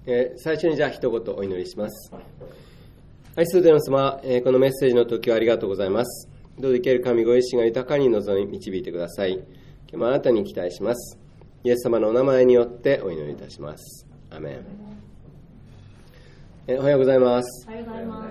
最初にじゃあ一言お祈りします。愛する天の様、このメッセージの時はありがとうございます。どうぞ生ける神ご自身が豊かに望み導いてください。今日もあなたに期待します。イエス様のお名前によってお祈りいたします。アメン。おはようございます。 おはようございます。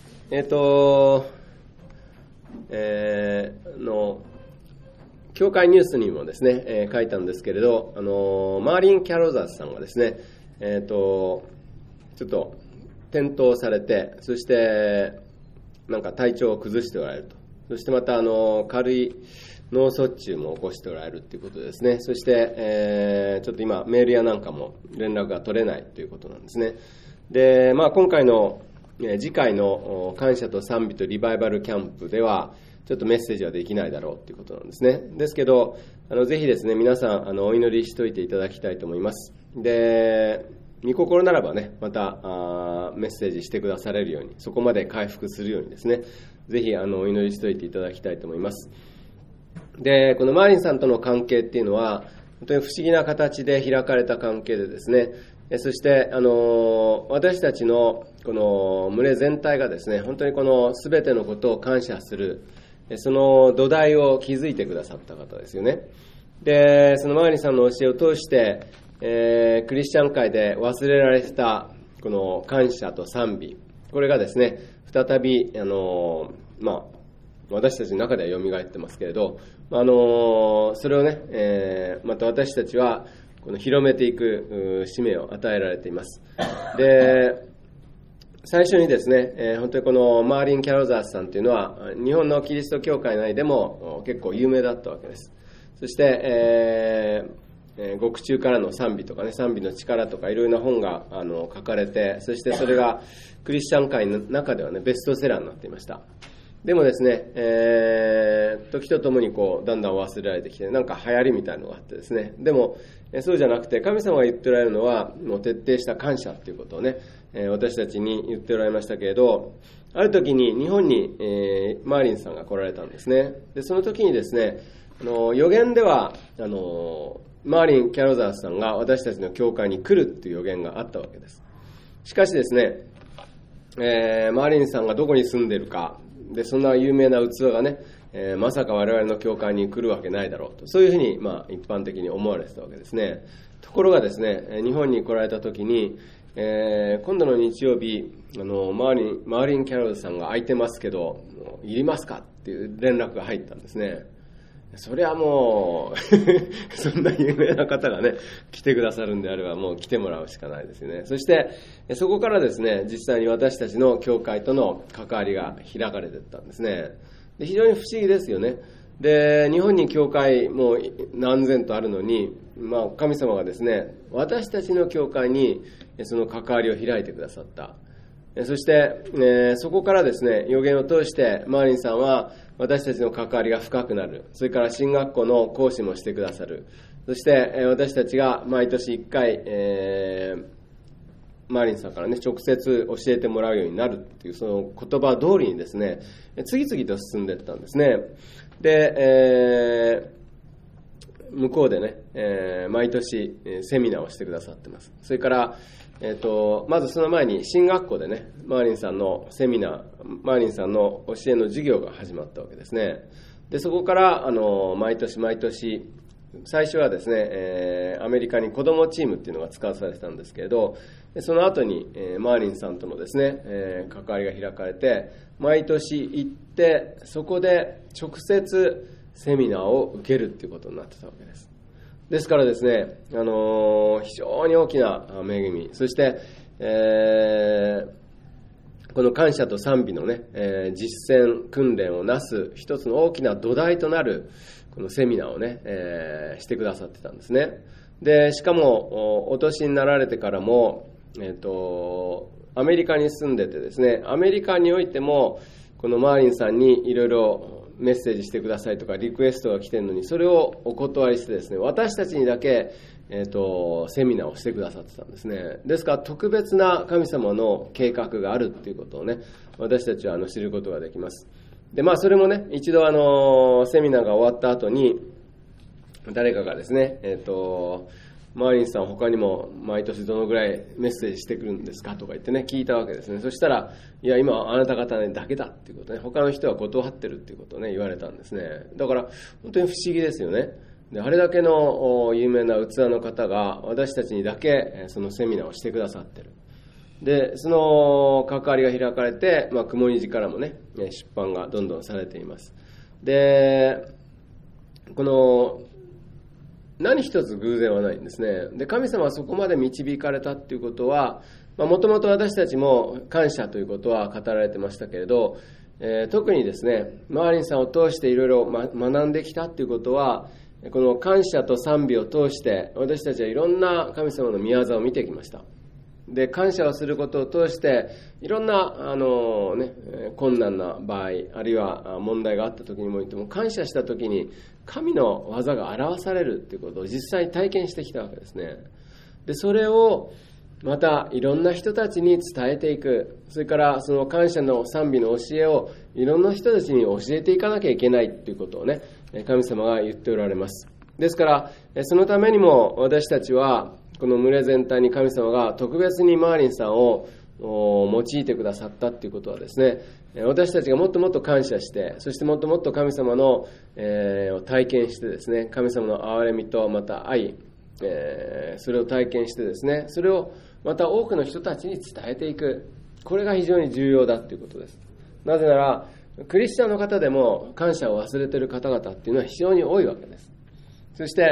教会ニュースにもですね、書いたんですけれど、マーリン・キャロザースさんがですね、ちょっと転倒されて、そしてなんか体調を崩しておられると。そしてまた軽い脳卒中も起こしておられるということですね。そして、ちょっと今メールやなんかも連絡が取れないということなんですね。で、今回の次回の感謝と賛美とリバイバルキャンプではちょっとメッセージはできないだろうということなんですね。ですけどぜひですね皆さんお祈りしといていただきたいと思います。で、御心ならばねまたメッセージしてくだされるように、そこまで回復するようにですねぜひお祈りしといていただきたいと思います。で、このマーリンさんとの関係っていうのは本当に不思議な形で開かれた関係でですね、そして私たちのこの群れ全体がですね本当にこの全てのことを感謝するその土台を築いてくださった方ですよね。で、そのマーリンさんの教えを通して、クリスチャン界で忘れられてたこの感謝と賛美、これがですね再び私たちの中では蘇ってますけれど、それをね、また私たちはこの広めていく使命を与えられています。で、最初にですね、本当にこのマーリン・キャロザースさんというのは日本のキリスト教会内でも結構有名だったわけです。そして、獄中からの賛美とかね、賛美の力とかいろいろな本が書かれて、そしてそれがクリスチャン界の中ではねベストセラーになっていました。でもですね、時とともにだんだん忘れられてきて、なんか流行りみたいなのがあってですね、でもそうじゃなくて神様が言っておられるのはもう徹底した感謝ということをね、私たちに言っておられましたけれど、ある時に日本に、マーリンさんが来られたんですね。で、その時にですね、予言ではマーリン・キャロザースさんが私たちの教会に来るという予言があったわけです。しかしですね、マーリンさんがどこに住んでいるかで、そんな有名な器がね、まさか我々の教会に来るわけないだろうと、そういうふうに一般的に思われてたわけですね。ところがですね、日本に来られた時に、今度の日曜日マーリン・キャロルさんが空いてますけどいりますかっていう連絡が入ったんですね。それはもうそんな有名な方がね来てくださるんであればもう来てもらうしかないですよね。そしてそこからですね実際に私たちの教会との関わりが開かれていったんですね。で、非常に不思議ですよね。で、日本に教会も何千とあるのに、神様がですね私たちの教会にその関わりを開いてくださった。そして、そこからですね予言を通してマーリンさんは私たちの関わりが深くなる。それから進学校の講師もしてくださる。そして私たちが毎年1回、マーリンさんからね直接教えてもらうようになるっていうその言葉通りにですね次々と進んでいったんですね。で、向こうでね、毎年セミナーをしてくださってます。それからまずその前に進学校でねマーリンさんのセミナー、マーリンさんの教えの授業が始まったわけですね。で、そこから毎年最初はですね、アメリカに子どもチームっていうのが使わされてたんですけれど、その後にマーリンさんとのですね、関わりが開かれて毎年行ってそこで直接セミナーを受けるっていうことになってたわけです。ですからですね、非常に大きな恵み、そして、この感謝と賛美のね、実践訓練をなす一つの大きな土台となるこのセミナーをね、してくださってたんですね。で、しかもお年になられてからも、アメリカに住んでてですね、アメリカにおいてもこのマーリンさんにいろいろメッセージしてくださいとかリクエストが来てるのにそれをお断りしてですね私たちにだけ、セミナーをしてくださってたんですね。ですから特別な神様の計画があるっていうことをね私たちは知ることができます。で、それもね一度セミナーが終わった後に誰かがですねマーリンさん他にも毎年どのぐらいメッセージしてくるんですかとか言ってね、聞いたわけですね。そしたら、いや今あなた方だけだっていうことね、他の人は断ってるっていうことをね言われたんですね。だから本当に不思議ですよね。であれだけの有名な器の方が私たちにだけそのセミナーをしてくださってる。でその関わりが開かれて、雲虹からもね出版がどんどんされています。でこの何一つ偶然はないんですね。で神様はそこまで導かれたっていうことは、もともと私たちも感謝ということは語られてましたけれど、特にですねマーリンさんを通していろいろ学んできたっていうことは、この感謝と賛美を通して私たちはいろんな神様の御業を見てきました。で感謝をすることを通していろんな困難な場合、あるいは問題があった時にもいても、感謝した時に神の技が表されるということを実際に体験してきたわけですね。でそれをまたいろんな人たちに伝えていく、それからその感謝の賛美の教えをいろんな人たちに教えていかなきゃいけないということをね、神様が言っておられます。ですからそのためにも私たちはこの群れ全体に神様が特別にマーリンさんを用いてくださったということはですね、私たちがもっともっと感謝して、そしてもっともっと神様の体験してですね、神様の憐れみとまた愛、それを体験してですね、それをまた多くの人たちに伝えていく、これが非常に重要だということです。なぜならクリスチャンの方でも感謝を忘れている方々っていうのは非常に多いわけです。そして、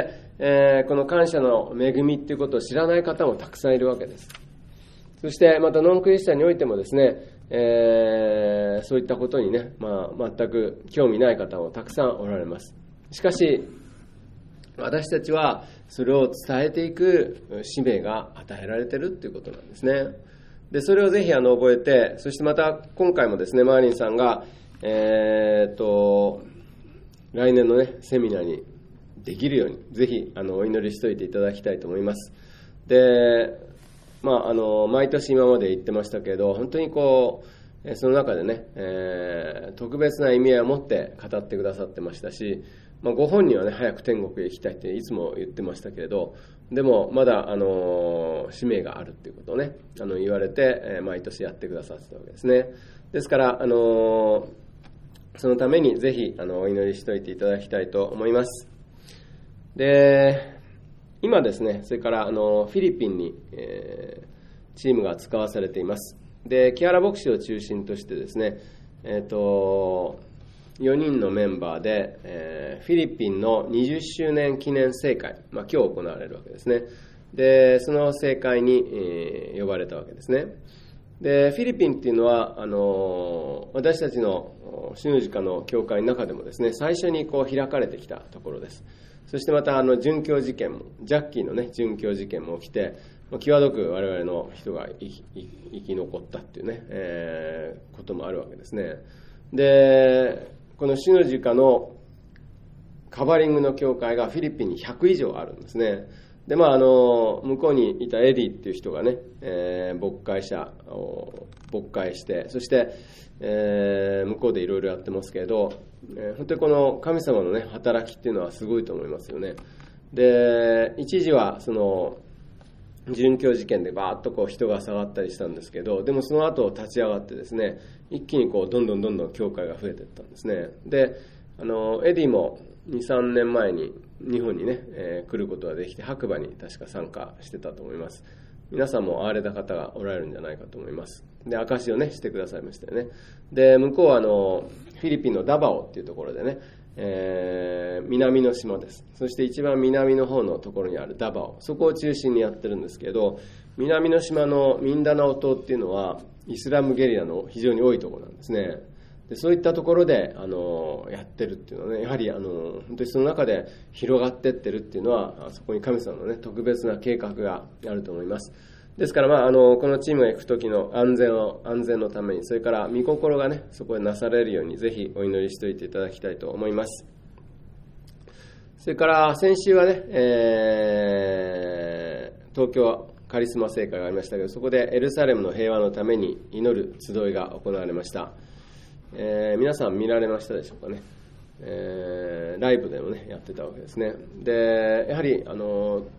この感謝の恵みっていうことを知らない方もたくさんいるわけです。そしてまたノンクリスチャンにおいてもですね、そういったことにね、全く興味ない方もたくさんおられます。しかし私たちはそれを伝えていく使命が与えられているということなんですね。でそれをぜひ覚えて、そしてまた今回もですねマーリンさんが、来年のねセミナーにできるようにぜひお祈りしておいていただきたいと思います。で毎年今まで言ってましたけど、本当にその中でね、特別な意味合いを持って語ってくださってましたし、ご本人はね早く天国へ行きたいっていつも言ってましたけれど、でもまだ使命があるっていうことをね言われて、毎年やってくださってたわけですね。ですからそのためにぜひお祈りしておいていただきたいと思います。で今ですね、それからフィリピンに、チームが使わされています。で木原牧師を中心としてですね、4人のメンバーで、フィリピンの20周年記念聖会、今日行われるわけですね。でその聖会に、呼ばれたわけですね。でフィリピンっていうのは私たちの主の時間の教会の中でもですね、最初に開かれてきたところです。そしてまた殉教事件も、ジャッキーのね殉教事件も起きて、際どく我々の人が生き残ったっていうね、こともあるわけですね。でこの主の時間のカバリングの教会がフィリピンに100以上あるんですね。で向こうにいたエディっていう人がね、牧会者を牧会して、そして、向こうでいろいろやってますけれど、本当にこの神様のね働きっていうのはすごいと思いますよね。で一時はその殉教事件でバーッと人が下がったりしたんですけど、でもその後立ち上がってですね、一気にどんどん教会が増えていったんですね。でエディも 2,3 年前に日本にね、来ることができて、白馬に確か参加してたと思います。皆さんも会われた方がおられるんじゃないかと思います。で証しをねしてくださいましたよね。で向こうはフィリピンのダバオっていうところでね、南の島です。そして一番南の方のところにあるダバオ、そこを中心にやってるんですけど、南の島のミンダナオ島っていうのはイスラムゲリラの非常に多いところなんですね。でそういったところでやってるっていうのはね、やはり本当にその中で広がってってるっていうのは、そこに神様のね特別な計画があると思います。ですからこのチームが行く時の安全のために、それから御心がねそこへなされるようにぜひお祈りしておいていただきたいと思います。それから先週はね、東京カリスマ聖会がありましたけど、そこでエルサレムの平和のために祈る集いが行われました。皆さん見られましたでしょうかね。ライブでもねやってたわけですね。でやはり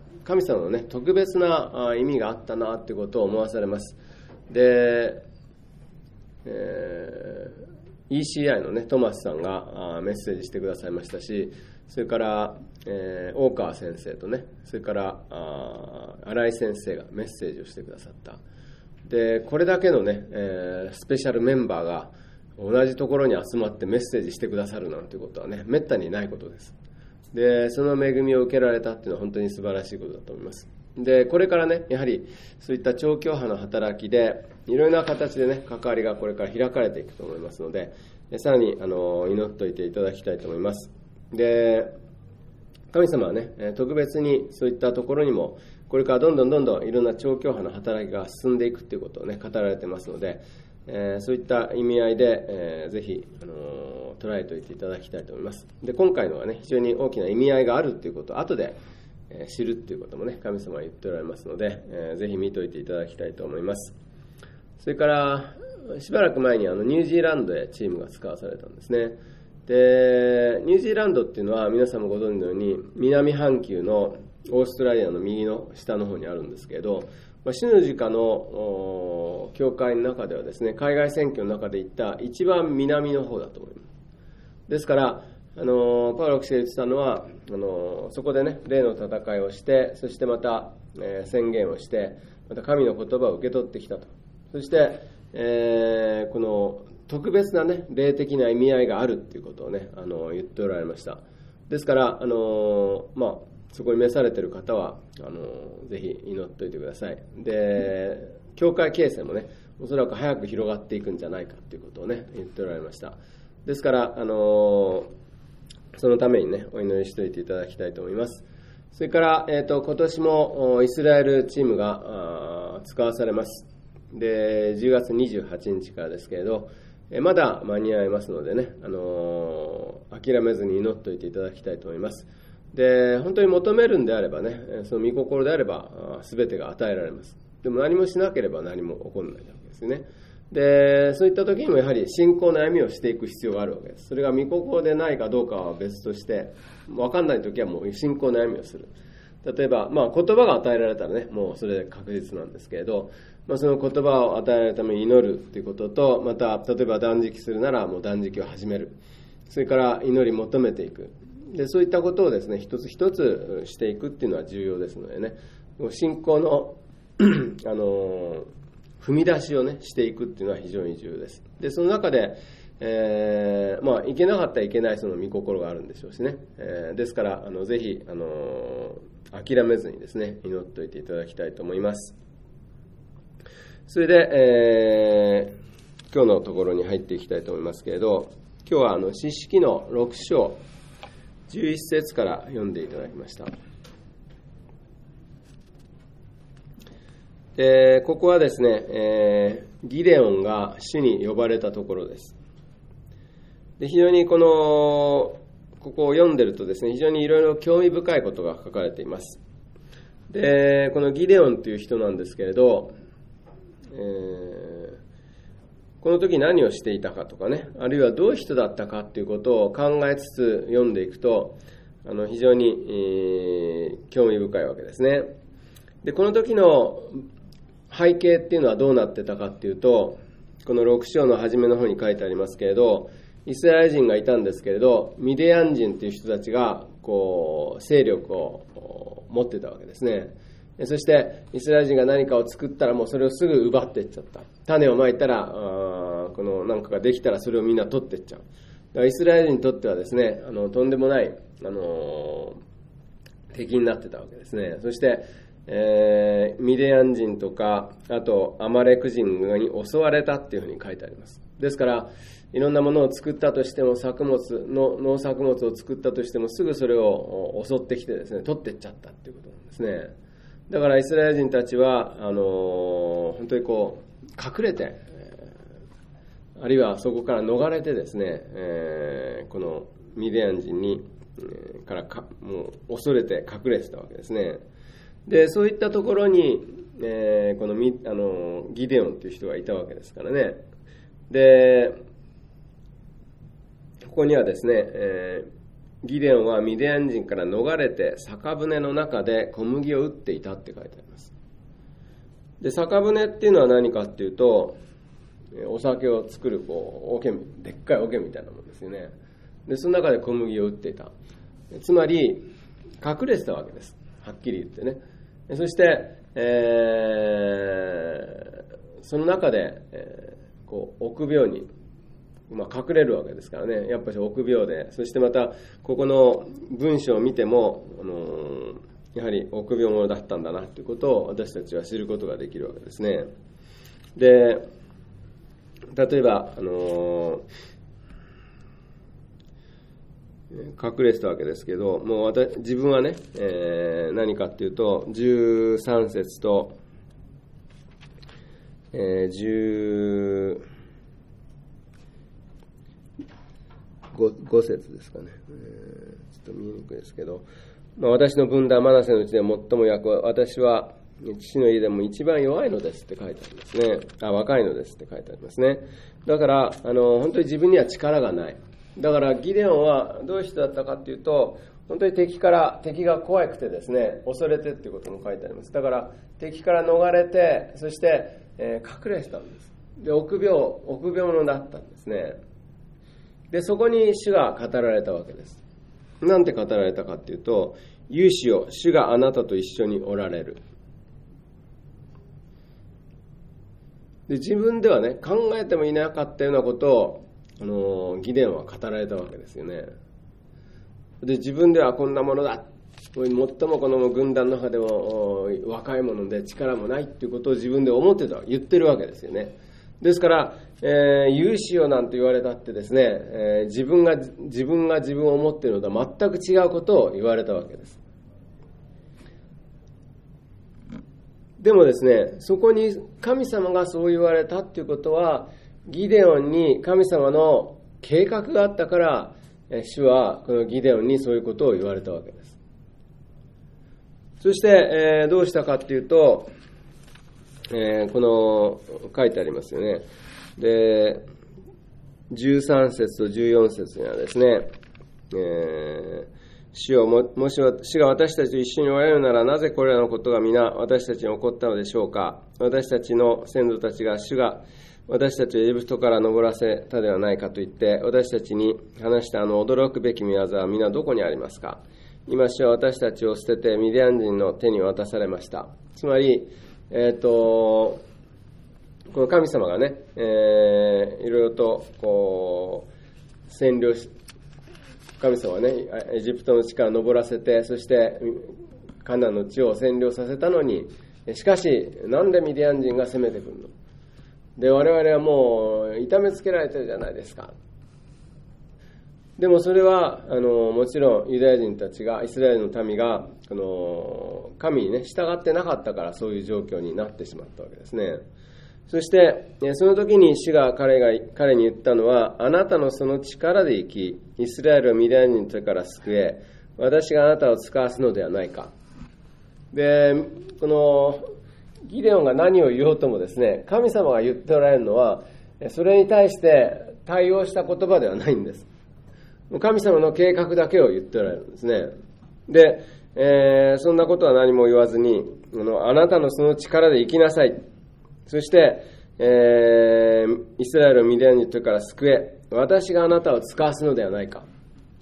神様のね特別な意味があったなということを思わされます。で、ECI のねトマスさんがメッセージしてくださいましたし、それから大川先生とね、それから新井先生がメッセージをしてくださった。でこれだけのね、スペシャルメンバーが同じところに集まってメッセージしてくださるなんていうことはねめったにないことです。でその恵みを受けられたっていうのは本当に素晴らしいことだと思います。でこれからねやはりそういった調教派の働きでいろいろな形でね関わりがこれから開かれていくと思いますので、さらに祈っておいていただきたいと思います。で神様はね特別にそういったところにもこれからどんどんいろんな調教派の働きが進んでいくということをね語られてますので、そういった意味合いで、ぜひ捉えておいていただきたいと思います。で今回のはね非常に大きな意味合いがあるということを後で知るということもね神様は言っておられますので、ぜひ見ておいていただきたいと思います。それからしばらく前にニュージーランドへチームが使わされたんですね。でニュージーランドっていうのは皆さんもご存知のように南半球のオーストラリアの右の下の方にあるんですけれど、主の時間の教会の中ではですね、海外選挙の中で行った一番南の方だと思います。ですからパウロ牧師が言ってたのはそこでね霊の戦いをして、そしてまた、宣言をして、また神の言葉を受け取ってきたと。そして、この特別なね霊的な意味合いがあるっていうことをね言っておられました。ですからそこに召されている方はぜひ祈っておいてください。で教会形成もねおそらく早く広がっていくんじゃないかということをね言っておられました。ですからそのためにねお祈りしておいていただきたいと思います。それから、今年もイスラエルチームが使わされます。で10月28日からですけれど、まだ間に合いますのでね、諦めずに祈っておいていただきたいと思います。で本当に求めるんであればね、その御心であれば全てが与えられます。でも何もしなければ何も起こらないわけですよね。でそういった時にもやはり信仰の歩みをしていく必要があるわけです。それが御心でないかどうかは別として、分かんない時はもう信仰の歩みをする。例えば、言葉が与えられたらねもうそれで確実なんですけれど、その言葉を与えられるために祈るということと、また例えば断食するならもう断食を始める、それから祈り求めていく。でそういったことをですね一つ一つしていくっていうのは重要ですのでね、信仰の踏み出しをねしていくっていうのは非常に重要です。でその中で、いけなかったらいけないその御心があるんでしょうしね、ですからぜひ諦めずにですね祈っておいていただきたいと思います。それで、今日のところに入っていきたいと思いますけれど、今日は士式の6章11節から読んでいただきました。でここはですね、ギデオンが主に呼ばれたところです。で非常にここを読んでるとですね、非常にいろいろ興味深いことが書かれています。でこのギデオンという人なんですけれど、この時何をしていたかとかね、あるいはどういう人だったかということを考えつつ読んでいくと非常に、興味深いわけですね。でこの時の背景っていうのはどうなってたかっていうと、この6章の初めの方に書いてありますけれど、イスラエル人がいたんですけれど、ミディアン人という人たちが勢力を持ってたわけですね。そしてイスラエル人が何かを作ったらもうそれをすぐ奪っていっちゃった。種をまいたら何かができたらそれをみんな取っていっちゃう。だからイスラエル人にとってはですねとんでもない敵になってたわけですね。そしてミディアン人とかあとアマレク人に襲われたっていうふうに書いてあります。ですからいろんなものを作ったとしても農作物を作ったとしてもすぐそれを襲ってきてですね取っていっちゃったっていうことなんですね。だからイスラエル人たちは本当に隠れて、あるいはそこから逃れてですね、このミディアン人にからもう恐れて隠れてたわけですね。でそういったところに、このギデオンという人がいたわけですからね。でここにはですね、 ギデオンはミディアン人から逃れて酒舟の中で小麦を打っていたって書いてあります。で、酒舟っていうのは何かっていうと、お酒を作る桶、でっかい桶みたいなものですよね。で、その中で小麦を打っていた。つまり隠れてたわけです、はっきり言ってね。そして、その中で、臆病に、隠れるわけですからね。やっぱり臆病で、そしてまたここの文章を見ても、やはり臆病者だったんだなということを私たちは知ることができるわけですね。で、例えば隠れてたわけですけど、もう自分はね、何かっていうと13節と、15節ですかね、ちょっと見えにくいですけど、私の分断マナセのうちで最も弱く、私は父の家でも一番弱いのですって書いてありますね。若いのですって書いてありますね。だから本当に自分には力がない。だからギデオンはどういう人だったかっていうと、本当に敵が怖くてですね、恐れてっていうことも書いてあります。だから敵から逃れて、そして、隠れてたんです。で、臆病者だったんですね。で、そこに主が語られたわけです。なんて語られたかっていうと、勇士よ、主があなたと一緒におられる。で、自分ではね、考えてもいなかったようなことをギデオンは語られたわけですよね。で、自分ではこんなものだ、最もこの軍団の中でも若いもので力もないっていうことを自分で思ってた、言ってるわけですよね。ですから、勇士よなんて言われたってですね、自分が自分を思っているのとは全く違うことを言われたわけです。でもですね、そこに神様がそう言われたっていうことは、ギデオンに神様の計画があったから、主はこのギデオンにそういうことを言われたわけです。そして、どうしたかっていうと、この書いてありますよね。で、13節と14節にはですね、主が私たちと一緒におられるなら、なぜこれらのことが皆私たちに起こったのでしょうか。私たちの先祖たちが主が私たちをエジプトから登らせたではないかと言って私たちに話した驚くべき御業は皆どこにありますか。今主は私たちを捨ててミディアン人の手に渡されました。つまり、この神様がね、いろいろと占領し、神様はね、エジプトの地から登らせて、そしてカナンの地を占領させたのに、しかしなんでミディアン人が攻めてくるので、我々はもう痛めつけられてるじゃないですか。でもそれはもちろんユダヤ人たちが、イスラエルの民が神にね従ってなかったから、そういう状況になってしまったわけですね。そしてその時に主が彼に言ったのは、あなたのその力で生き、イスラエルをミディアン人の手から救え、私があなたを使わすのではないか。で、このギデオンが何を言おうともですね、神様が言っておられるのは、それに対して対応した言葉ではないんです。神様の計画だけを言っておられるんですね。で、そんなことは何も言わずに、あなたのその力で生きなさい。そして、イスラエルをミディアン人から救え。私があなたを使わすのではないか。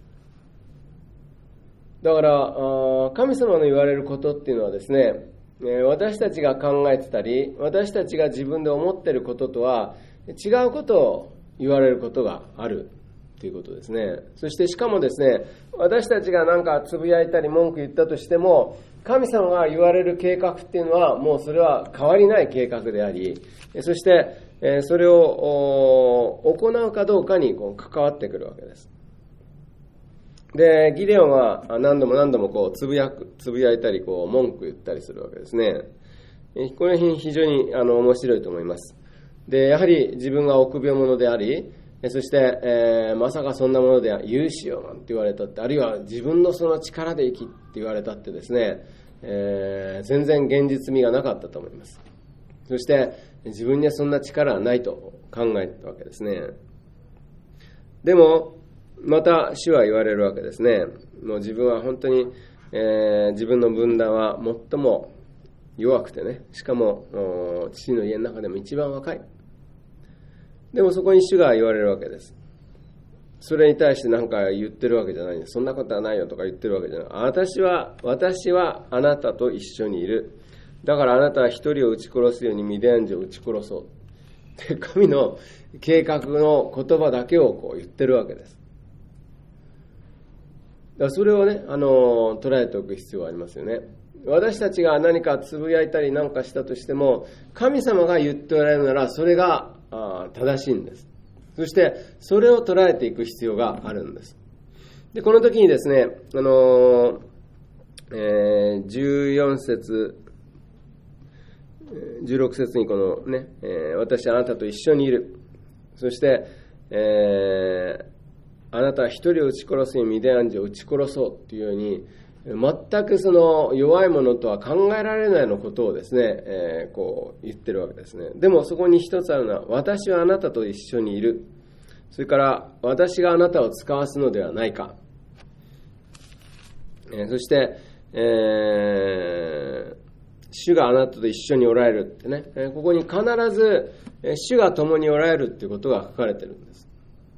だから、神様の言われることっていうのはですね、私たちが考えてたり、私たちが自分で思っていることとは違うことを言われることがあるということですね。そしてしかもですね、私たちが何かつぶやいたり文句言ったとしても、神様が言われる計画っていうのはもうそれは変わりない計画であり、そしてそれを行うかどうかに関わってくるわけです。で、ギデオンは何度もつぶやいたり文句言ったりするわけですね。この辺非常に面白いと思います。で、やはり自分が臆病者であり、そして、まさかそんなものでは勇士よなんて言われたって、あるいは自分のその力で生きって言われたってですね、全然現実味がなかったと思います。そして自分にはそんな力はないと考えたわけですね。でもまた主は言われるわけですね。もう自分は本当に、自分の分断は最も弱くてね、しかも父の家の中でも一番若い。でもそこに主が言われるわけです。それに対して何か言ってるわけじゃないんです。そんなことはないよとか言ってるわけじゃない。私はあなたと一緒にいる。だからあなたは一人を撃ち殺すようにミディアン人を撃ち殺そう。で、神の計画の言葉だけをこう言ってるわけです。だからそれをね、捉えておく必要がありますよね。私たちが何かつぶやいたり何かしたとしても、神様が言っておられるならそれが正しいんです。そしてそれを捉えていく必要があるんです。で、この時にですね、14節16節にこのね、私はあなたと一緒にいる。そして、あなたは一人を撃ち殺すようにミディアン人を撃ち殺そうというように、全くその弱いものとは考えられないようなことをですね、こう言ってるわけですね。でもそこに一つあるのは、私はあなたと一緒にいる。それから私があなたを使わすのではないか。そして、主があなたと一緒におられるってね、ここに必ず主が共におられるっていうことが書かれてるんです。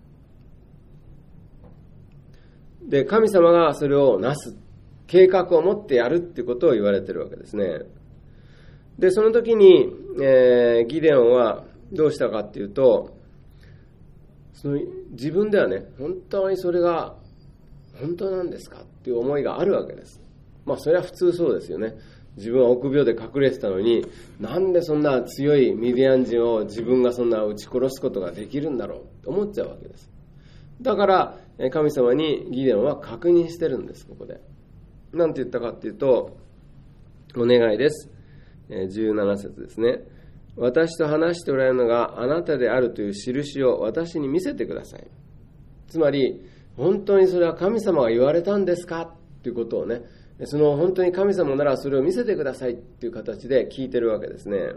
で、神様がそれをなす計画を持ってやるっていうことを言われてるわけですね。で、その時に、ギデオンはどうしたかっていうと、自分ではね、本当にそれが本当なんですかっていう思いがあるわけです。まあそれは普通そうですよね。自分は臆病で隠れてたのに、なんでそんな強いミディアン人を自分がそんな撃ち殺すことができるんだろうと思っちゃうわけです。だから神様にギデオンは確認してるんです。ここでなんて言ったかっていうと、お願いです。17節ですね。私と話しておられるのがあなたであるという印を私に見せてください。つまり本当にそれは神様が言われたんですかということをね、その本当に神様ならそれを見せてくださいっていう形で聞いてるわけですね。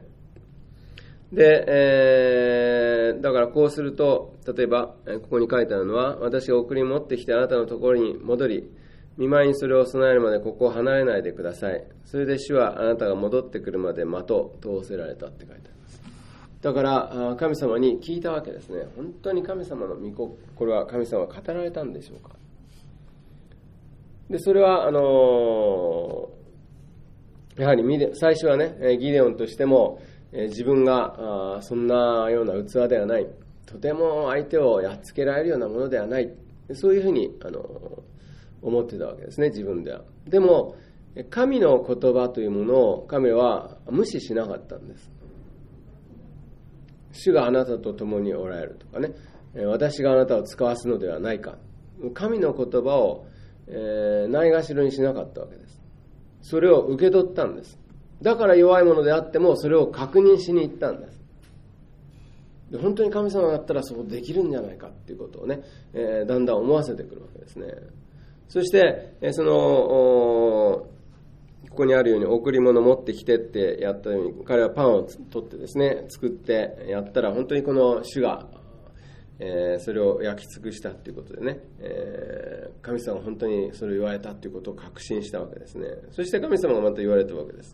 で、だからこうすると、例えばここに書いてあるのは、私が送り持ってきてあなたのところに戻り、見舞いにそれを備えるまでここを離れないでください。それで主はあなたが戻ってくるまで待とうと仰せられたって書いてあります。だから神様に聞いたわけですね。本当に神様の御心は神様は語られたんでしょうか。で、それはやはり最初はね、ギデオンとしても自分がそんなような器ではない、とても相手をやっつけられるようなものではない、そういうふうに思ってたわけですね、自分では。でも神の言葉というものを神は無視しなかったんです。主があなたと共におられるとかね、私があなたを使わすのではないか、神の言葉をないがしろにしなかったわけです。それを受け取ったんです。だから弱いものであってもそれを確認しに行ったんです。で、本当に神様だったらそうできるんじゃないかっていうことをね、だんだん思わせてくるわけですね。そしてここにあるように贈り物持ってきてってやったように、彼はパンを取ってですね、作ってやったら、本当にこの主が、それを焼き尽くしたっていうことでね、神様が本当にそれを言われたっていうことを確信したわけですね。そして神様がまた言われたわけです。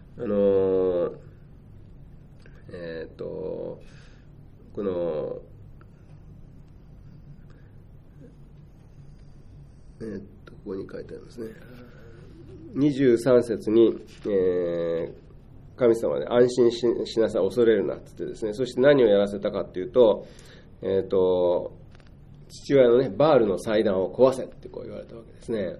このここに書いてありますね。23節に、神様で安心 しなさい、恐れるなって言ってですね、そして何をやらせたかっていうと、父親のね、バールの祭壇を壊せってこう言われたわけですね。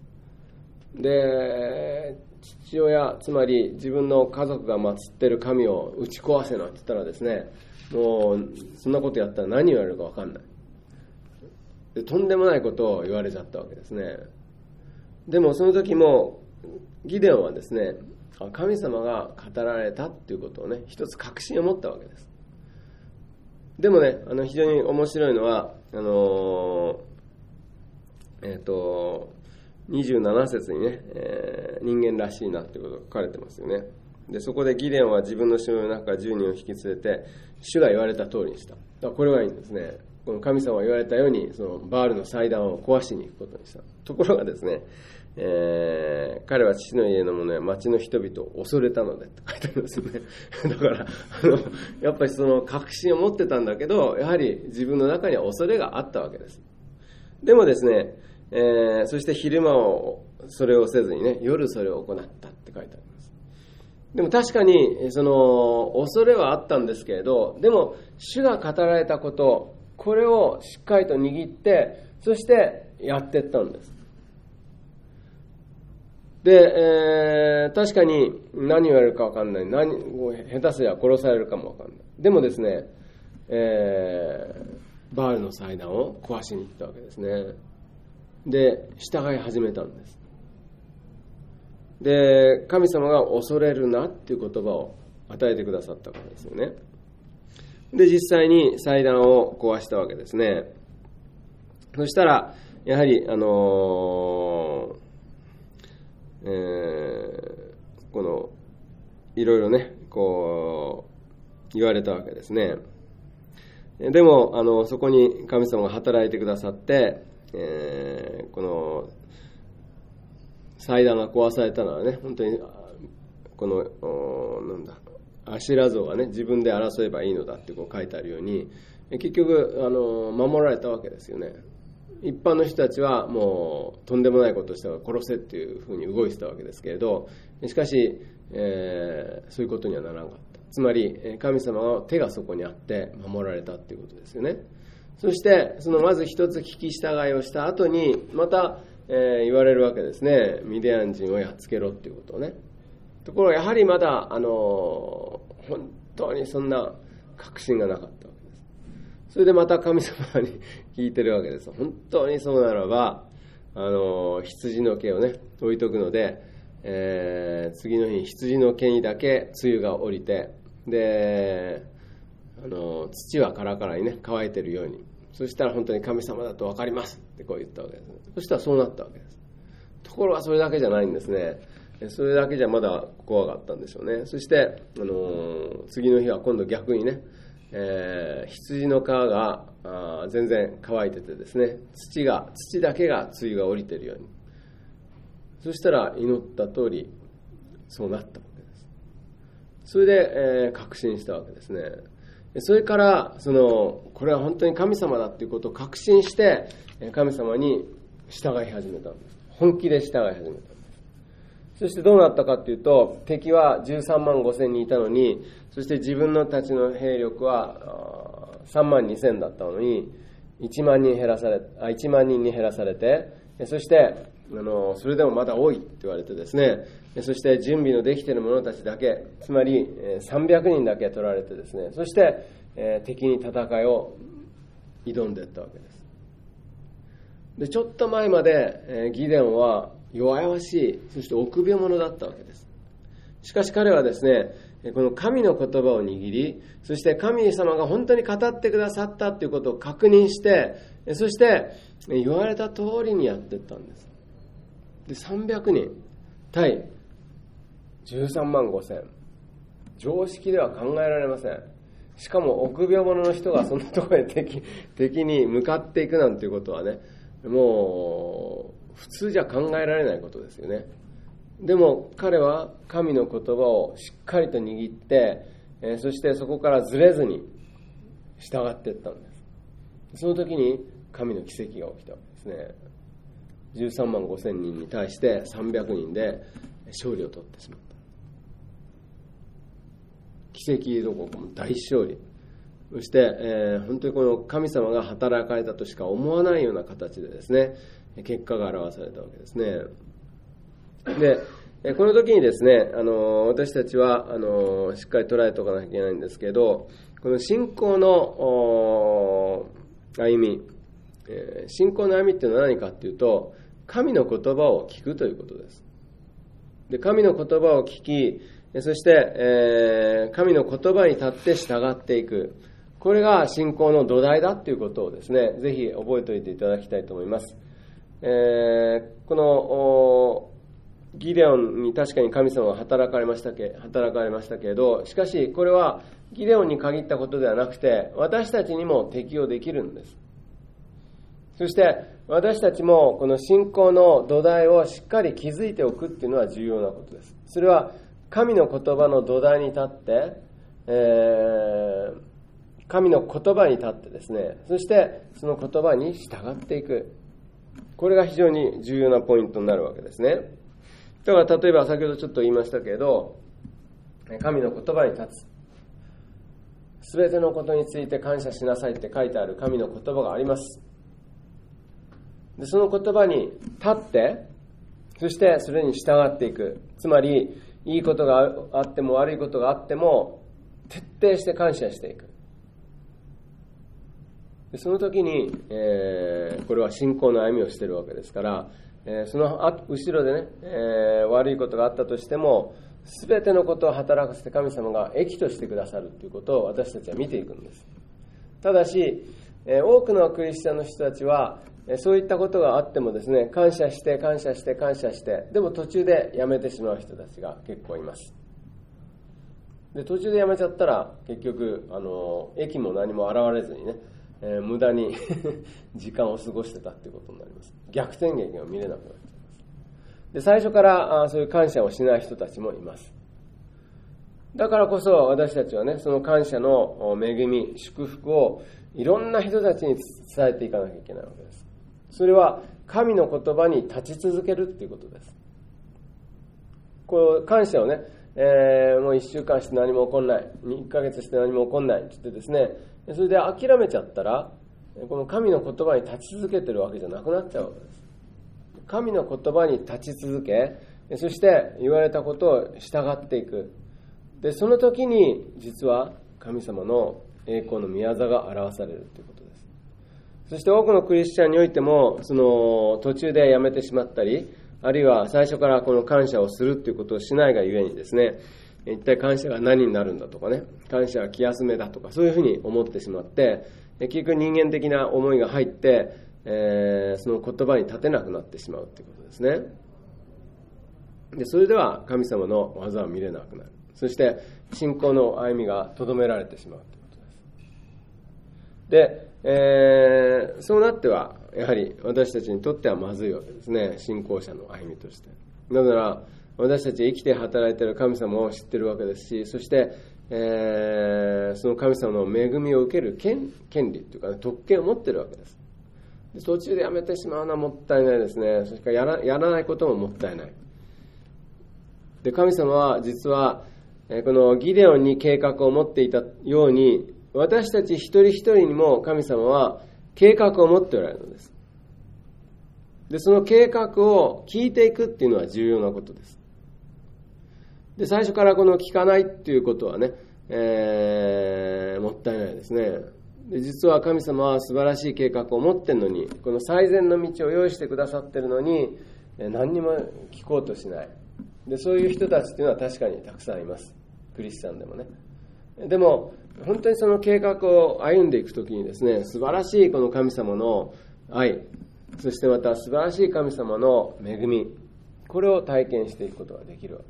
で、父親、つまり自分の家族が祀ってる神を打ち壊せなんて言ったらですね、もうそんなことやったら何言われるか分かんない。で、とんでもないことを言われちゃったわけですね。でもその時もギデオンはですね、神様が語られたっていうことをね、一つ確信を持ったわけです。でもね、非常に面白いのは27節にね、人間らしいなっていうことが書かれてますよね。で、そこでギデオンは自分の城の中から10人を引き連れて主が言われた通りにした。だからこれはいいんですね。 この神様が言われたようにそのバールの祭壇を壊しに行くことにした。ところがですね、彼は父の家の者や町の人々を恐れたのでって書いてありますよね。だからやっぱりその確信を持ってたんだけど、やはり自分の中には恐れがあったわけです。でもですね、そして昼間をそれをせずにね、夜それを行ったって書いてあります。でも確かにその恐れはあったんですけれど、でも主が語られたこと、これをしっかりと握って、そしてやっていったんです。で、確かに何言われるか分かんない、下手すりゃ殺されるかも分かんない。でもですね、バールの祭壇を壊しに行ったわけですね。で、従い始めたんです。で、神様が恐れるなっていう言葉を与えてくださったからですよね。で、実際に祭壇を壊したわけですね。そしたら、やはり、このいろいろねこう言われたわけですね。でもそこに神様が働いてくださって、この祭壇が壊されたのはね、本当にこのアシュラ像がね自分で争えばいいのだってこう書いてあるように、結局守られたわけですよね。一般の人たちはもうとんでもないことをしたら殺せっていうふうに動いてたわけですけれど、しかし、そういうことにはならなかった。つまり神様の手がそこにあって守られたっていうことですよね。そしてそのまず一つ聞き従いをした後にまた、言われるわけですね。ミディアン人をやっつけろっていうことをね。ところがやはりまだ本当にそんな確信がなかった。それでまた神様に聞いてるわけです。本当にそうならば羊の毛をね置いとくので、次の日羊の毛にだけ露が降りて、で土はカラカラにね乾いてるように、そしたら本当に神様だと分かりますってこう言ったわけです。そしたらそうなったわけです。ところがそれだけじゃないんですね。それだけじゃまだ怖かったんでしょうね。そして次の日は今度逆にね、羊の皮が全然乾いててですね、土だけが露が降りてるように、そしたら祈った通りそうなったわけです。それで、確信したわけですね。それからこれは本当に神様だっていうことを確信して神様に従い始めたんです。本気で従い始めたんです。そしてどうなったかっていうと、敵は13万5千人いたのに、そして自分のたちの兵力は3万2千だったのに1万人に減らされて、そしてそれでもまだ多いって言われてですね、そして準備のできている者たちだけ、つまり300人だけ取られてですね、そして敵に戦いを挑んでいったわけです。でちょっと前までギデオンは弱々しい、そして臆病者だったわけです。しかし彼はですね、この神の言葉を握り、そして神様が本当に語ってくださったということを確認して、そして言われた通りにやっていったんです。で300人対13万5千、常識では考えられません。しかも臆病者の人がそんなところで敵に向かっていくなんていうことはね、もう普通じゃ考えられないことですよね。でも彼は神の言葉をしっかりと握って、そしてそこからずれずに従っていったんです。その時に神の奇跡が起きたわけですね。13万5千人に対して300人で勝利を取ってしまった。奇跡どころか大勝利。そして、本当にこの神様が働かれたとしか思わないような形でですね、結果が表されたわけですね。でこの時にですね、私たちはしっかり捉えておかなきゃいけないんですけど、この信仰の歩み、信仰の歩みっていうのは何かっていうと、神の言葉を聞くということです。で神の言葉を聞き、そして、神の言葉に立って従っていく、これが信仰の土台だということをですね、ぜひ覚えておいていただきたいと思います。このギデオンに確かに神様が働かれましたけれど、しかしこれはギデオンに限ったことではなくて、私たちにも適用できるんです。そして私たちもこの信仰の土台をしっかり築いておくっていうのは重要なことです。それは神の言葉の土台に立って、神の言葉に立ってですね、そしてその言葉に従っていく。これが非常に重要なポイントになるわけですね。だから例えば先ほどちょっと言いましたけれど、神の言葉に立つ。すべてのことについて感謝しなさいって書いてある神の言葉があります。でその言葉に立って、そしてそれに従っていく。つまり、いいことがあっても悪いことがあっても、徹底して感謝していく。でその時に、これは信仰の歩みをしているわけですから、その後ろでね、悪いことがあったとしても、すべてのことを働かせて神様が益としてくださるということを私たちは見ていくんです。ただし、多くのクリスチャンの人たちは、そういったことがあってもですね、感謝して、でも途中でやめてしまう人たちが結構います。で途中でやめちゃったら、結局、益も何も現れずにね、無駄に時間を過ごしてたっていうことになります。逆転劇が見れなくなっちゃいます。で最初からそういう感謝をしない人たちもいます。だからこそ私たちはね、その感謝の恵み、祝福をいろんな人たちに伝えていかなきゃいけないわけです。それは神の言葉に立ち続けるっていうことです。こう感謝をね、もう1週間して何も起こんない、1ヶ月して何も起こんないって言ってですね、それで諦めちゃったら、この神の言葉に立ち続けてるわけじゃなくなっちゃうわけです。神の言葉に立ち続け、そして言われたことを従っていく。でその時に実は神様の栄光の宮座が表されるということです。そして多くのクリスチャンにおいても、その途中でやめてしまったり、あるいは最初からこの感謝をするということをしないがゆえにですね、一体感謝が何になるんだとかね、感謝は気休めだとか、そういうふうに思ってしまって、結局人間的な思いが入って、その言葉に立てなくなってしまうということですね。でそれでは神様の技を見れなくなる。そして信仰の歩みがとどめられてしまうということです。で、そうなってはやはり私たちにとってはまずいわけですね、信仰者の歩みとして。なぜなら私たち生きて働いている神様を知っているわけですし、そして、その神様の恵みを受ける権利というか、ね、特権を持っているわけです。で途中でやめてしまうのはもったいないですね。それからやらないことももったいない。で神様は実はこのギデオンに計画を持っていたように、私たち一人一人にも神様は計画を持っておられるのです。でその計画を聞いていくっていうのは重要なことです。で最初からこの聞かないっていうことはね、もったいないですね。で実は神様は素晴らしい計画を持っているのに、この最善の道を用意してくださっているのに、何にも聞こうとしない。でそういう人たちっていうのは確かにたくさんいます。クリスチャンでもね。でも本当にその計画を歩んでいくときにですね、素晴らしいこの神様の愛、そしてまた素晴らしい神様の恵み、これを体験していくことができるわけです。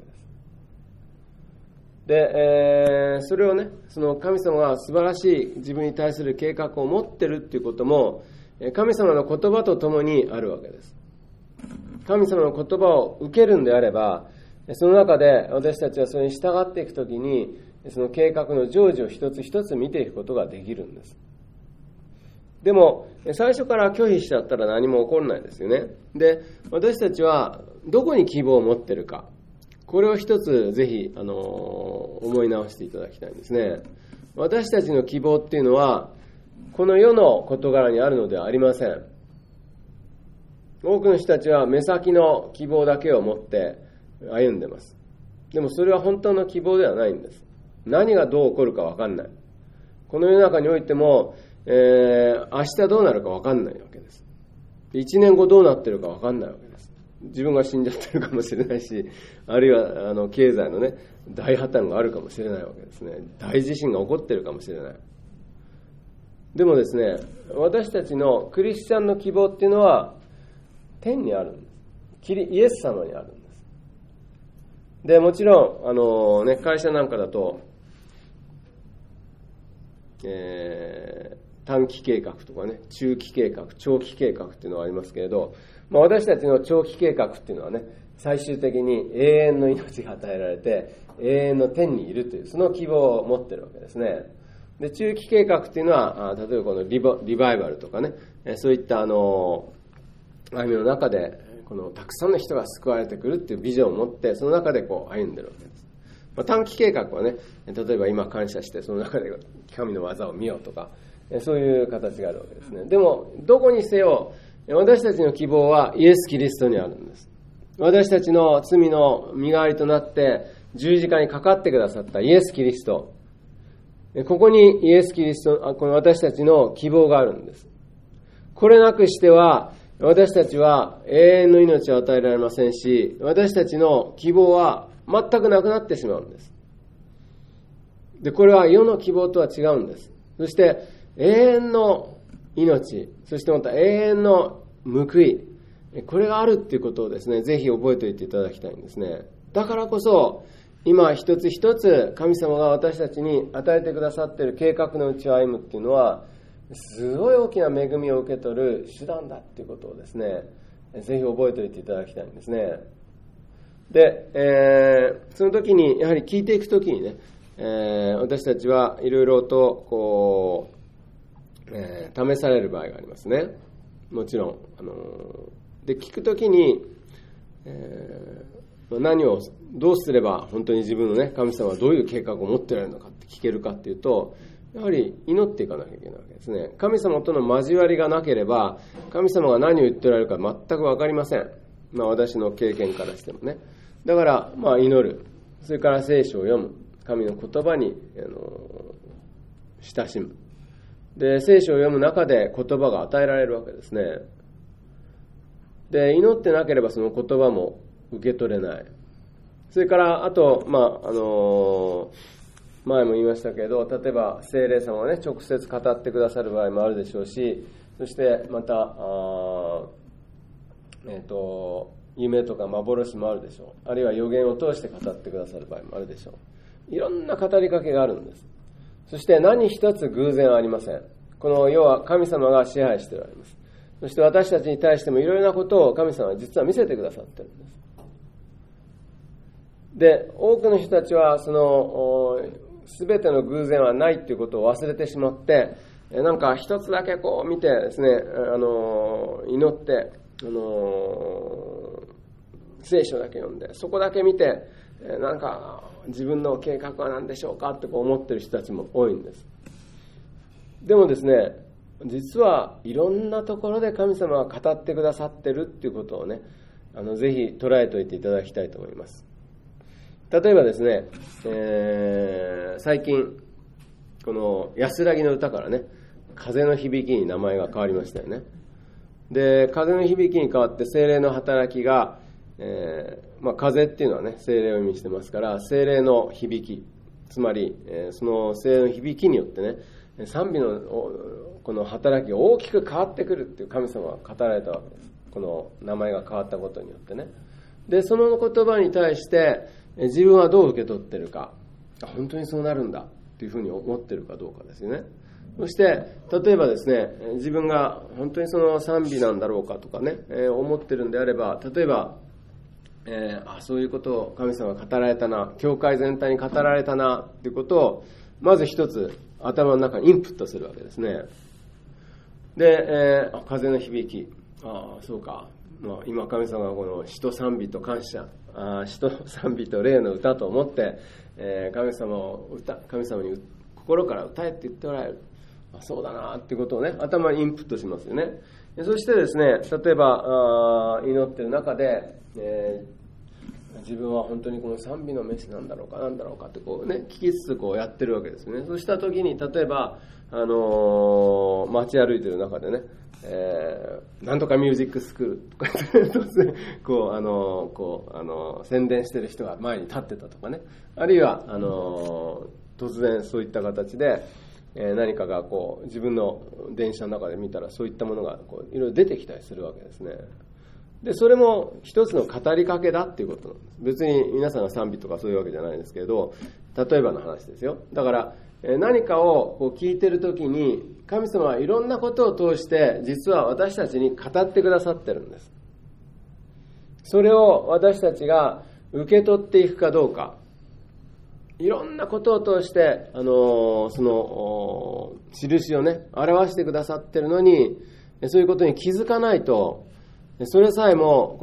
で、それをね、その神様が素晴らしい自分に対する計画を持っているっていうことも、神様の言葉とともにあるわけです。神様の言葉を受けるんであれば、その中で私たちはそれに従っていくときに、その計画の成就を一つ一つ見ていくことができるんです。でも最初から拒否しちゃったら何も起こらないですよね。で私たちはどこに希望を持っているか、これを一つぜひ思い直していただきたいんですね。私たちの希望っていうのはこの世の事柄にあるのではありません。多くの人たちは目先の希望だけを持って歩んでます。でもそれは本当の希望ではないんです。何がどう起こるか分かんない。この世の中においても、明日どうなるか分かんないわけです。1年後どうなってるか分かんないわけです。自分が死んじゃってるかもしれないし、あるいは経済のね大破綻があるかもしれないわけですね。大地震が起こってるかもしれない。でもですね、私たちのクリスチャンの希望っていうのは天にあるんです。イエス様にあるんです。でもちろん会社なんかだと短期計画とかね、中期計画、長期計画っていうのがありますけれど、私たちの長期計画っていうのはね、最終的に永遠の命が与えられて、永遠の天にいるという、その希望を持ってるわけですね。で、中期計画っていうのは、例えばこのリバイバルとかね、そういった歩みの中で、このたくさんの人が救われてくるっていうビジョンを持って、その中でこう歩んでるわけです。短期計画はね、例えば今感謝して、その中で神の技を見ようとか、そういう形があるわけですね。でも、どこにせよ、私たちの希望はイエス・キリストにあるんです。私たちの罪の身代わりとなって十字架にかかってくださったイエス・キリスト。ここにイエス・キリスト、この私たちの希望があるんです。これなくしては、私たちは永遠の命を与えられませんし、私たちの希望は全くなくなってしまうんです。で、これは世の希望とは違うんです。そして永遠の命、そしてまた永遠の報い、これがあるっていうことをですね、ぜひ覚えておいていただきたいんですね。だからこそ、今一つ一つ神様が私たちに与えてくださっている計画のうちを歩むっていうのは、すごい大きな恵みを受け取る手段だっていうことをですね、ぜひ覚えておいていただきたいんですね。で、その時にやはり聞いていく時にね、私たちはいろいろとこう、試される場合がありますね。もちろんで聞く時に、何をどうすれば本当に自分のね、神様はどういう計画を持っておられるのかって聞けるかっていうと、やはり祈っていかなきゃいけないわけですね。神様との交わりがなければ、神様が何を言っておられるか全く分かりません。私の経験からしてもね。だから祈る、それから聖書を読む、神の言葉に親しむ。で、聖書を読む中で言葉が与えられるわけですね。で、祈ってなければその言葉も受け取れない。それからあと前も言いましたけど、例えば聖霊様がね、直接語ってくださる場合もあるでしょうし、そしてまた夢とか幻もあるでしょう。あるいは予言を通して語ってくださる場合もあるでしょう。いろんな語りかけがあるんです。そして何一つ偶然はありません。この世は神様が支配しておられます。そして私たちに対してもいろいろなことを神様は実は見せてくださっているんです。で、多くの人たちはその全ての偶然はないということを忘れてしまって、なんか一つだけこう見てですね、祈って、聖書だけ読んで、そこだけ見て、なんか自分の計画は何でしょうかってこう思っている人たちも多いんです。でもですね、実はいろんなところで神様が語ってくださってるっていうことをね、ぜひ捉えておいていただきたいと思います。例えばですね、最近この安らぎの歌からね、風の響きに名前が変わりましたよね。で、風の響きに変わって聖霊の働きが、風っていうのはね、聖霊を意味してますから、聖霊の響き、つまり、その聖霊の響きによってね、賛美のこの働きが大きく変わってくるっていう神様が語られたわけです。この名前が変わったことによってね。で、その言葉に対して自分はどう受け取ってるか、本当にそうなるんだっていうふうに思ってるかどうかですよね。そして例えばですね、自分が本当にその賛美なんだろうかとかね、思ってるんであれば、例えば、そういうことを神様が語られたな、教会全体に語られたなっていうことをまず一つ頭の中にインプットするわけですね。で、風の響き、そうか、今神様がこの詩と賛美と感謝、詩と賛美と霊の歌と思って、神様に心から歌えって言っておられる。そうだなっていうことをね、頭にインプットしますよね。そしてですね、例えば祈ってる中で、自分は本当にこの賛美の飯なんだろうかってこうね、聞きつつこうやってるわけですね。そうした時に例えば街歩いてる中でね、なんとかミュージックスクールとか突然宣伝してる人が前に立ってたとかね、あるいは突然そういった形で、何かがこう自分の電車の中で見たらそういったものがこういろいろ出てきたりするわけですね。で、それも一つの語りかけだっていうことなんです。別に皆さんが賛美とかそういうわけじゃないんですけれど、例えばの話ですよ。だから、 何かを聞いているときに、神様はいろんなことを通して実は私たちに語ってくださってるんです。それを私たちが受け取っていくかどうか、いろんなことを通してその印をね表してくださってるのに、そういうことに気づかないと、それさえも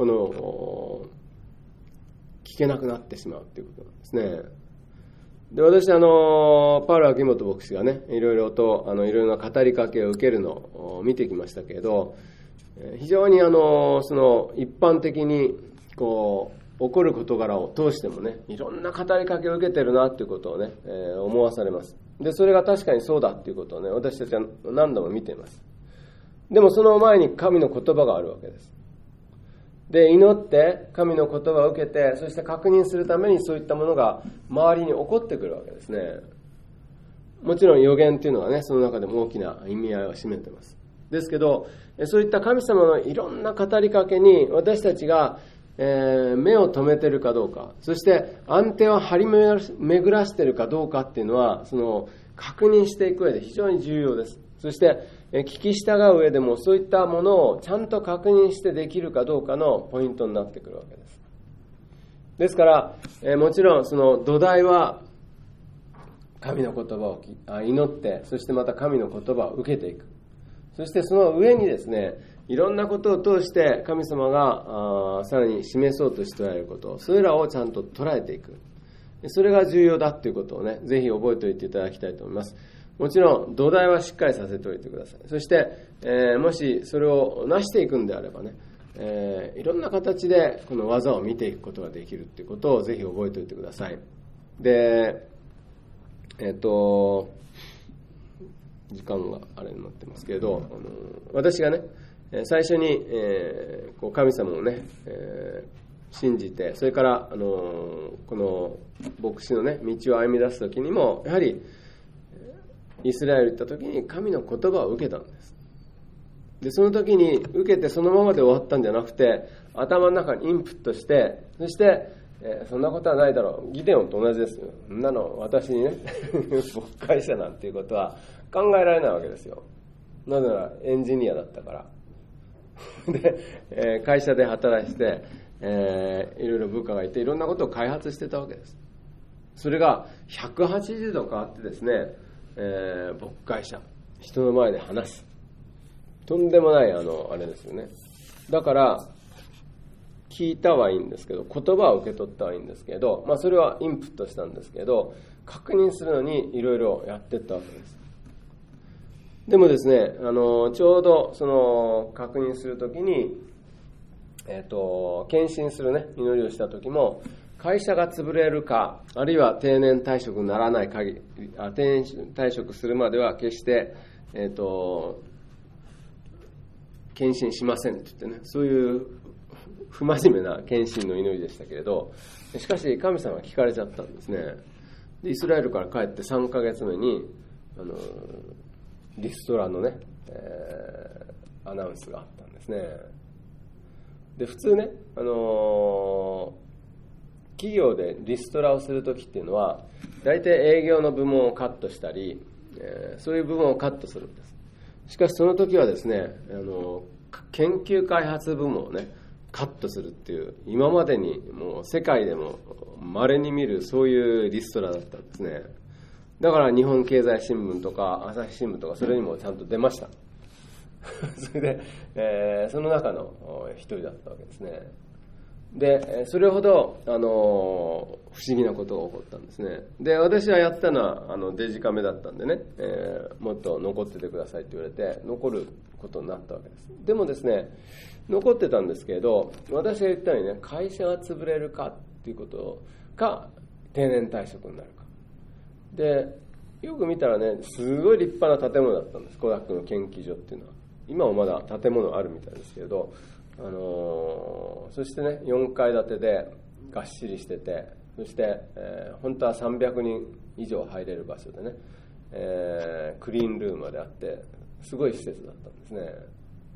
聞けなくなってしまうということなんですね。で、私パウロ秋元牧師がねいろいろといろいろな語りかけを受けるのを見てきましたけれど、非常にその一般的に起こる事柄を通してもね、いろんな語りかけを受けてるなということをね、思わされます。で、それが確かにそうだということをね、私たちは何度も見ています。でもその前に神の言葉があるわけです。で、祈って神の言葉を受けて、そして確認するためにそういったものが周りに起こってくるわけですね。もちろん予言というのはね、その中でも大きな意味合いを占めています。ですけど、そういった神様のいろんな語りかけに私たちが目を留めているかどうか、そして安定を張り巡らしているかどうかっていうのは、その確認していく上で非常に重要です。そして聞き従う上でもそういったものをちゃんと確認してできるかどうかのポイントになってくるわけです。ですから、もちろんその土台は神の言葉を祈って、そしてまた神の言葉を受けていく。そしてその上にですね、いろんなことを通して神様がさらに示そうとしておられること、それらをちゃんと捉えていく。それが重要だということをね、ぜひ覚えておいていただきたいと思います。もちろん土台はしっかりさせておいてください。そして、もしそれを成していくんであればね、いろんな形でこの技を見ていくことができるということをぜひ覚えておいてください。で、時間があれになってますけれど、私がね最初に、神様をね、信じて、それからこの牧師のね道を歩み出す時にも、やはりイスラエル行った時に神の言葉を受けたんです。で、その時に受けてそのままで終わったんじゃなくて、頭の中にインプットして、そしてそんなことはないだろう、ギデオンと同じですよ。そんなの私にね牧会者なんていうことは考えられないわけですよ。なぜならエンジニアだったからで、会社で働いて、いろいろ部下がいていろんなことを開発してたわけです。それが180度変わってですね、牧会者、人の前で話す、とんでもないあれですよね。だから聞いたはいいんですけど、言葉を受け取ったはいいんですけど、それはインプットしたんですけど、確認するのにいろいろやっていったわけです。でもですね、ちょうどその確認するときに、献身するね祈りをしたときも、会社が潰れるか、あるいは定年退職にならない限り、定年退職するまでは決して献身しませんって言ってね、そういう不真面目な献身の祈りでしたけれど、しかし神様は聞かれちゃったんですね。で、イスラエルから帰って3ヶ月目にリストラのね、アナウンスがあったんですね。で、普通ね、企業でリストラをするときっていうのは、大体営業の部門をカットしたり、そういう部門をカットするんです。しかしその時はですね、研究開発部門をねカットするっていう、今までにもう世界でも稀に見るそういうリストラだったんですね。だから日本経済新聞とか朝日新聞とかそれにもちゃんと出ましたそれで、その中の一人だったわけですね。で、それほど不思議なことが起こったんですね。で、私はやったのはデジカメだったんでね、もっと残っててくださいって言われて残ることになったわけです。でもですね、残ってたんですけれど、私が言ったようにね、会社が潰れるかっていうことか定年退職になるかで、よく見たらね、すごい立派な建物だったんです。コダックの研究所っていうのは今もまだ建物あるみたいですけれど、そしてね4階建てでがっしりしてて、そして、本当は300人以上入れる場所でね、クリーンルームまであって、すごい施設だったんですね。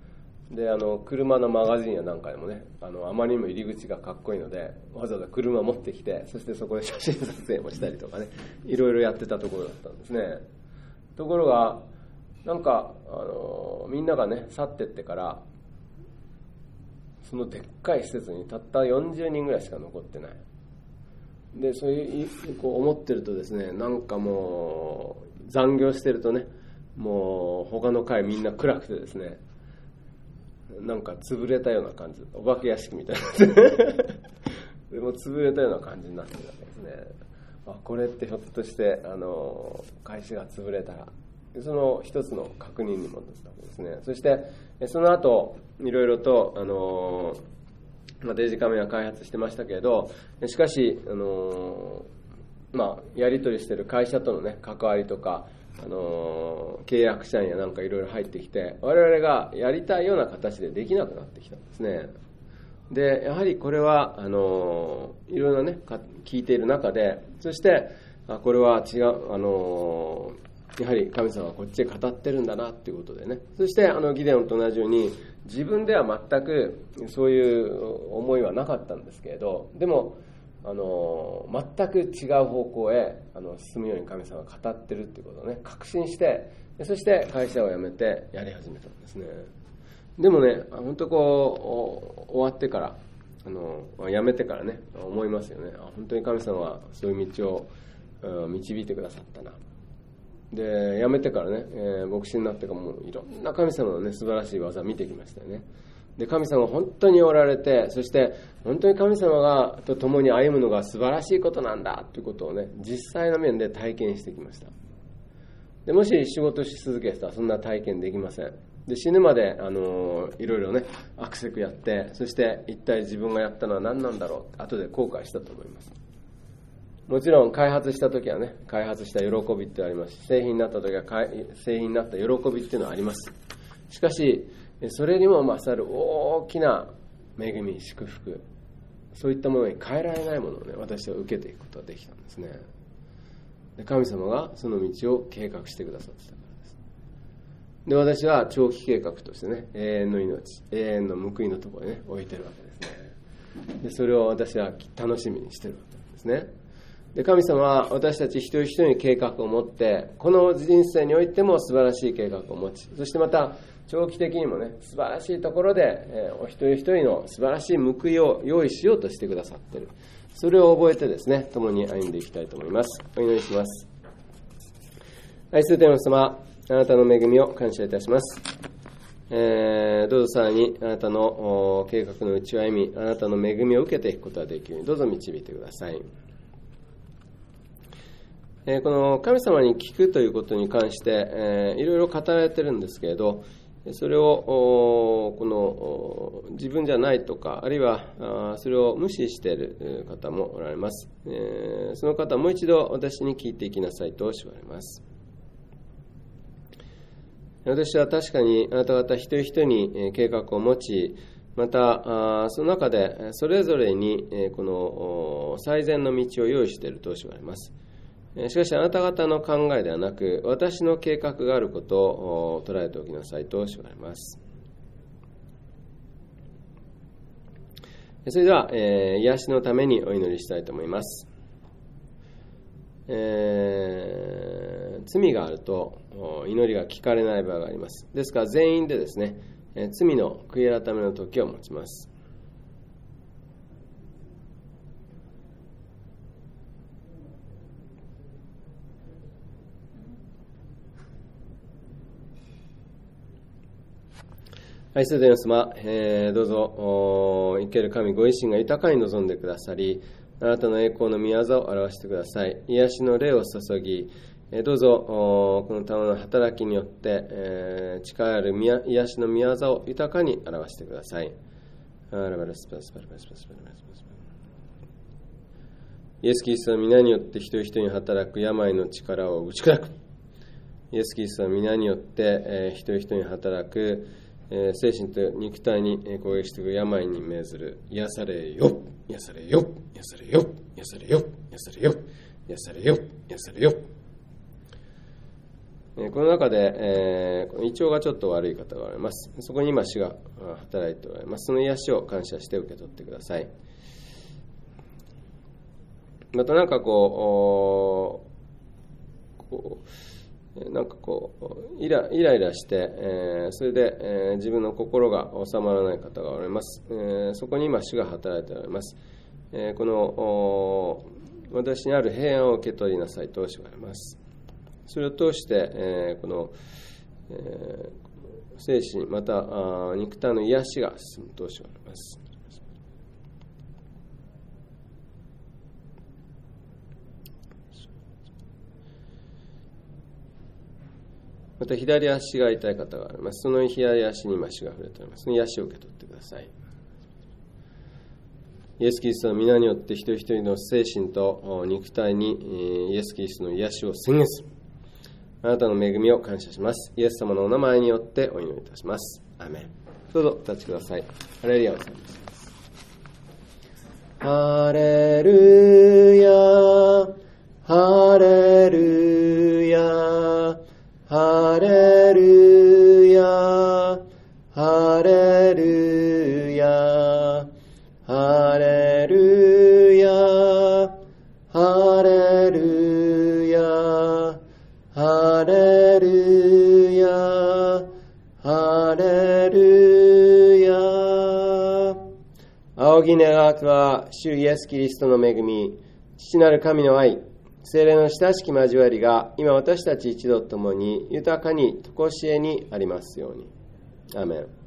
で車のマガジンやなんかでもね、あまりにも入り口がかっこいいのでわざわざ車持ってきて、そしてそこで写真撮影もしたりとかね、いろいろやってたところだったんですね。ところがなんかみんながね去ってってから、そのでっかい施設にたった40人ぐらいしか残ってない。でそういうこう思ってるとですね、なんかもう残業してるとね、もう他の階みんな暗くてですね、なんか潰れたような感じ、お化け屋敷みたいなでも潰れたような感じになってるわけですね。これってひょっとして会社が潰れたら、その一つの確認にもなったわけですね。そしてその後いろいろとデジカメラ開発してましたけれど、しかしやり取りしている会社とのね関わりとか、契約社員やなんかいろいろ入ってきて、我々がやりたいような形でできなくなってきたんですね。でやはりこれはいろいろなね聞いている中で、そしてこれは違うやはり神様はこっちで語ってるんだなということでね、そしてギデオンと同じように自分では全くそういう思いはなかったんですけれど、でも全く違う方向へ進むように神様が語ってるっていうことをね確信して、そして会社を辞めてやり始めたんですね。でもね、本当こう終わってから辞めてからね思いますよね。本当に神様はそういう道を導いてくださったな。で辞めてからね、牧師になってからもいろんな神様のね素晴らしい技を見てきましたよね。で神様が本当におられて、そして本当に神様がと共に歩むのが素晴らしいことなんだということをね実際の面で体験してきました。でもし仕事し続けたらそんな体験できません。で死ぬまでいろいろねアクセクやって、そして一体自分がやったのは何なんだろうって後で後悔したと思います。もちろん開発した時はね開発した喜びってありますし、製品になった時は製品になった喜びっていうのはあります。しかしそれにも勝る大きな恵み、祝福、そういったものに変えられないものをね私は受けていくことができたんですね。で神様がその道を計画してくださってたからです。で私は長期計画としてね永遠の命、永遠の報いのところにね置いてるわけですね。でそれを私は楽しみにしてるわけなんですね。で神様は私たち一人一人に計画を持って、この人生においても素晴らしい計画を持ち、そしてまた長期的にもね素晴らしいところで、お一人一人の素晴らしい報いを用意しようとしてくださっている。それを覚えてですね共に歩んでいきたいと思います。お祈りします。愛する天の様、あなたの恵みを感謝いたします。どうぞさらにあなたの計画の内を歩み、あなたの恵みを受けていくことができるようにどうぞ導いてください。この神様に聞くということに関して、いろいろ語られてるんですけれど、それをこの自分じゃないとか、あるいはそれを無視している方もおられます。その方はもう一度私に聞いていきなさいと言われます。私は確かにあなた方一人一人に計画を持ち、またその中でそれぞれにこの最善の道を用意していると言われます。しかしあなた方の考えではなく、私の計画があることを捉えておきなさいと言われます。それでは、癒しのためにお祈りしたいと思います。罪があると祈りが聞かれない場合があります。ですから全員でですね、罪の悔い改めの時を持ちます。愛する天の様、どうぞ生ける神ご自身が豊かに望んでくださり、あなたの栄光の御業を表してください。癒しの霊を注ぎ、どうぞこの賜の働きによって、力ある癒しの御業を豊かに表してください。イエス・キリストの皆によって一人一人に働く病の力を打ち砕く。イエス・キリストの皆によって、一人一人に働く精神と肉体に攻撃してくる病に命ずる。癒されよ、癒されよ、癒されよ、癒されよ、癒されよ、癒されよ、癒されよ。 この中で、胃腸がちょっと悪い方がおられます。そこに今主が働いておられます。その癒しを感謝して受け取ってください。またなんかイライラして、それで、自分の心が収まらない方がおられます。そこに今主が働いておられます。この私にある平安を受け取りなさいと主があります。それを通して、この、精神また肉体の癒しが進むと主があります。また左足が痛い方があります。その左足に今主が触れております。その癒しを受け取ってください。イエス・キリストの皆によって一人一人の精神と肉体にイエス・キリストの癒しを宣言する。あなたの恵みを感謝します。イエス様のお名前によってお祈りいたします。アーメン。どうぞお立ちください。ハレルヤを賛美します。ハレルヤ、ハレルヤ、ハレルヤ、ハレルヤ、ハレルヤ、ハレルヤ、ハレルヤ、ハレルヤ。仰ぎ願くは主イエス・キリストの恵み、父なる神の愛、聖霊の親しき交わりが今私たち一同ともに豊かに常しえにありますように。アーメン。